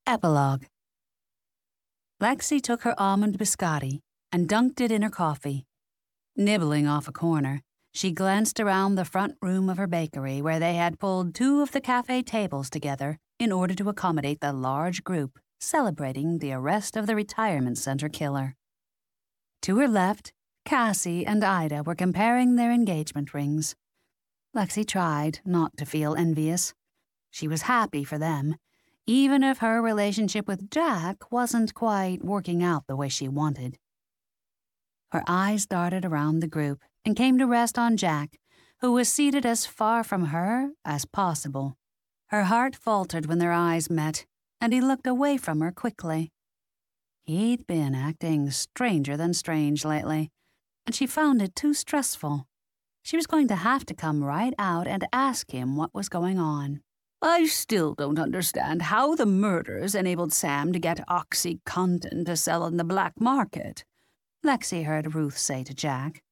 Epilogue. Lexi took her almond biscotti and dunked it in her coffee. Nibbling off a corner, she glanced around the front room of her bakery where they had pulled 2 of the cafe tables together in order to accommodate the large group celebrating the arrest of the retirement center killer. To her left, Cassie and Ida were comparing their engagement rings. Lexi tried not to feel envious. She was happy for them, even if her relationship with Jack wasn't quite working out the way she wanted. Her eyes darted around the group and came to rest on Jack, who was seated as far from her as possible. Her heart faltered when their eyes met, and he looked away from her quickly. He'd been acting stranger than strange lately, and she found it too stressful. She was going to have to come right out and ask him what was going on. I still don't understand how the murders enabled Sam to get OxyContin to sell on the black market, Lexi heard Ruth say to Jack.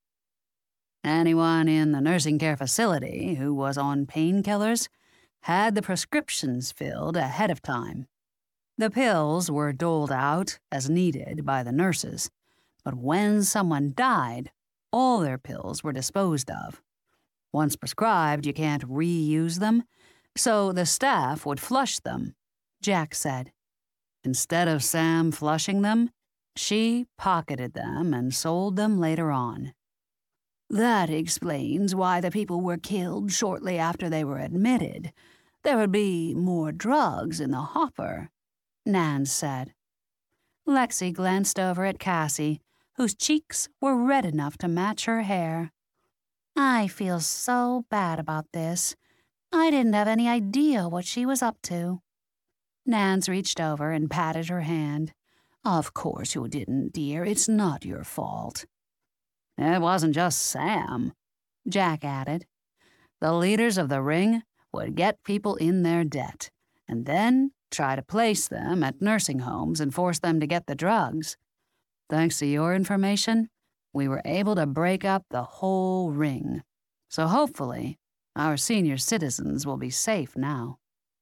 Anyone in the nursing care facility who was on painkillers had the prescriptions filled ahead of time. The pills were doled out as needed by the nurses, but when someone died, all their pills were disposed of. Once prescribed, you can't reuse them, so the staff would flush them, Jack said. Instead of Sam flushing them, she pocketed them and sold them later on. That explains why the people were killed shortly after they were admitted. There would be more drugs in the hopper, Nance said. Lexi glanced over at Cassie, whose cheeks were red enough to match her hair. I feel so bad about this. I didn't have any idea what she was up to. Nance reached over and patted her hand. Of course you didn't, dear. It's not your fault. It wasn't just Sam, Jack added. The leaders of the ring would get people in their debt, and then try to place them at nursing homes and force them to get the drugs. Thanks to your information, we were able to break up the whole ring. So hopefully, our senior citizens will be safe now.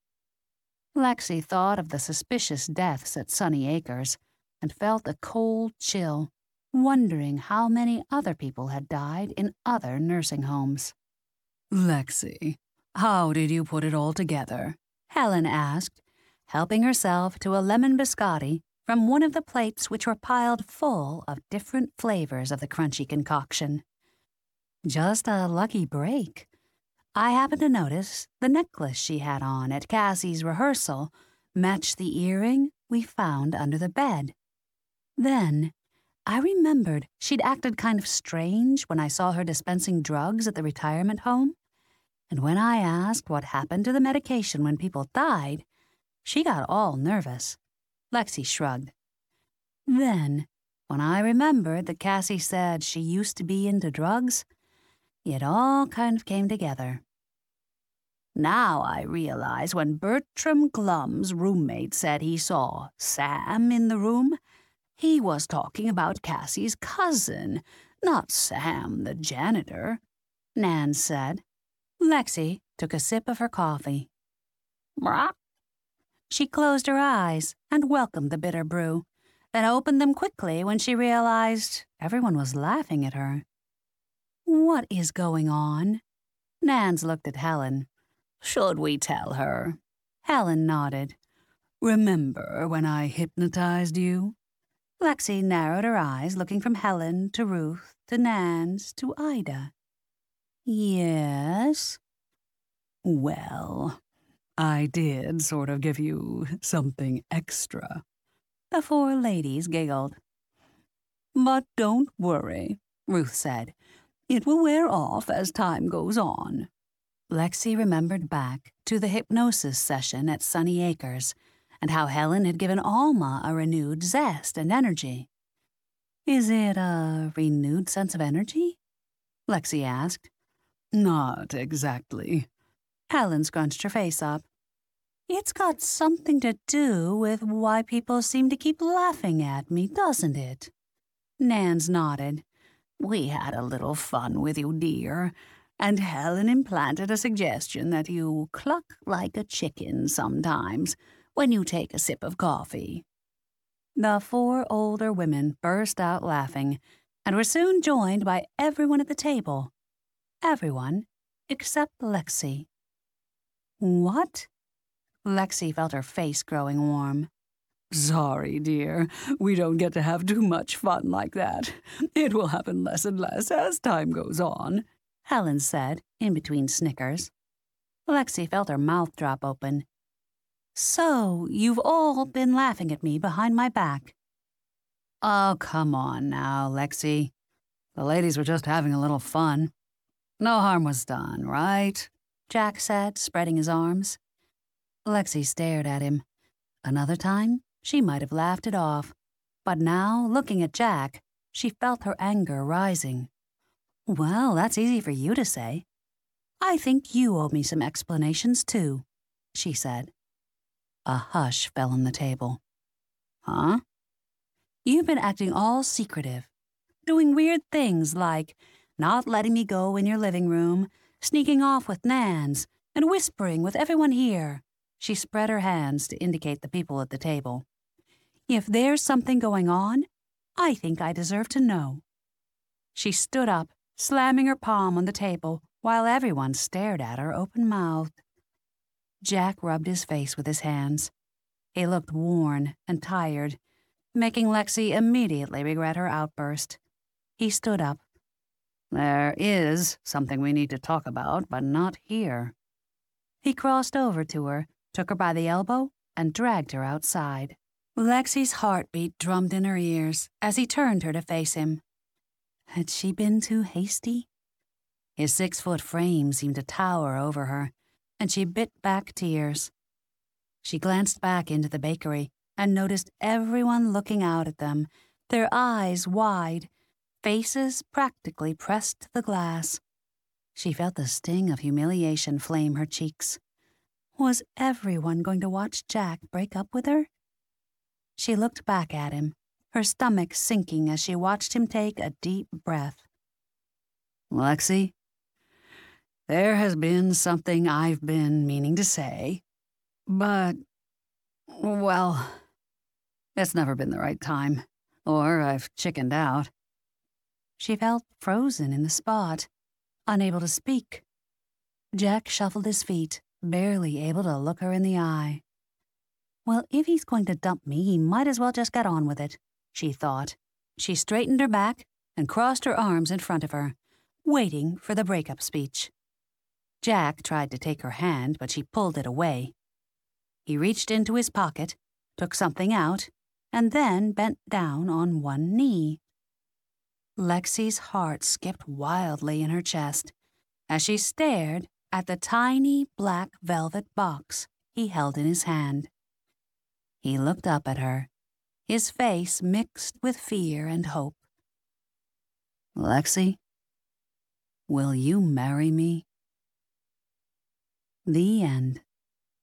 Lexi thought of the suspicious deaths at Sunny Acres and felt a cold chill, wondering how many other people had died in other nursing homes. Lexi, how did you put it all together? Helen asked, helping herself to a lemon biscotti from one of the plates which were piled full of different flavors of the crunchy concoction. Just a lucky break. I happened to notice the necklace she had on at Cassie's rehearsal matched the earring we found under the bed. Then, I remembered she'd acted kind of strange when I saw her dispensing drugs at the retirement home, and when I asked what happened to the medication when people died, she got all nervous. Lexi shrugged. Then, when I remembered that Cassie said she used to be into drugs, it all kind of came together. Now I realize when Bertram Glum's roommate said he saw Sam in the room, he was talking about Cassie's cousin, not Sam the janitor, Nan said. Lexi took a sip of her coffee. Brah. She closed her eyes and welcomed the bitter brew, then opened them quickly when she realized everyone was laughing at her. What is going on? Nance looked at Helen. Should we tell her? Helen nodded. Remember when I hypnotized you? Lexi narrowed her eyes, looking from Helen to Ruth to Nance to Ida. Yes? Well, I did sort of give you something extra. The 4 ladies giggled. But don't worry, Ruth said. It will wear off as time goes on. Lexi remembered back to the hypnosis session at Sunny Acres and how Helen had given Alma a renewed zest and energy. Is it a renewed sense of energy? Lexi asked. Not exactly. Helen scrunched her face up. It's got something to do with why people seem to keep laughing at me, doesn't it? Nance nodded. We had a little fun with you, dear, and Helen implanted a suggestion that you cluck like a chicken sometimes, when you take a sip of coffee." The four older women burst out laughing and were soon joined by everyone at the table. Everyone except Lexi. "What?" Lexi felt her face growing warm. "Sorry, dear. We don't get to have too much fun like that. It will happen less and less as time goes on," Helen said, in between snickers. Lexi felt her mouth drop open. "So, you've all been laughing at me behind my back." "Oh, come on now, Lexi. The ladies were just having a little fun. No harm was done, right?" Jack said, spreading his arms. Lexi stared at him. Another time, she might have laughed it off, but now, looking at Jack, she felt her anger rising. "Well, that's easy for you to say. I think you owe me some explanations, too," she said. A hush fell on the table. "Huh?" "You've been acting all secretive, doing weird things like not letting me go in your living room, sneaking off with Nans, and whispering with everyone here." She spread her hands to indicate the people at the table. "If there's something going on, I think I deserve to know." She stood up, slamming her palm on the table, while everyone stared at her open-mouthed. Jack rubbed his face with his hands. He looked worn and tired, making Lexi immediately regret her outburst. He stood up. "There is something we need to talk about, but not here." He crossed over to her, took her by the elbow, and dragged her outside. Lexi's heartbeat drummed in her ears as he turned her to face him. Had she been too hasty? His 6-foot frame seemed to tower over her, and she bit back tears. She glanced back into the bakery and noticed everyone looking out at them, their eyes wide, faces practically pressed to the glass. She felt the sting of humiliation flame her cheeks. Was everyone going to watch Jack break up with her? She looked back at him, her stomach sinking as she watched him take a deep breath. "Lexi, there has been something I've been meaning to say, but, well, it's never been the right time, or I've chickened out." She felt frozen in the spot, unable to speak. Jack shuffled his feet, barely able to look her in the eye. Well, if he's going to dump me, he might as well just get on with it, she thought. She straightened her back and crossed her arms in front of her, waiting for the breakup speech. Jack tried to take her hand, but she pulled it away. He reached into his pocket, took something out, and then bent down on one knee. Lexi's heart skipped wildly in her chest as she stared at the tiny black velvet box he held in his hand. He looked up at her, his face mixed with fear and hope. "Lexi, will you marry me?" The end.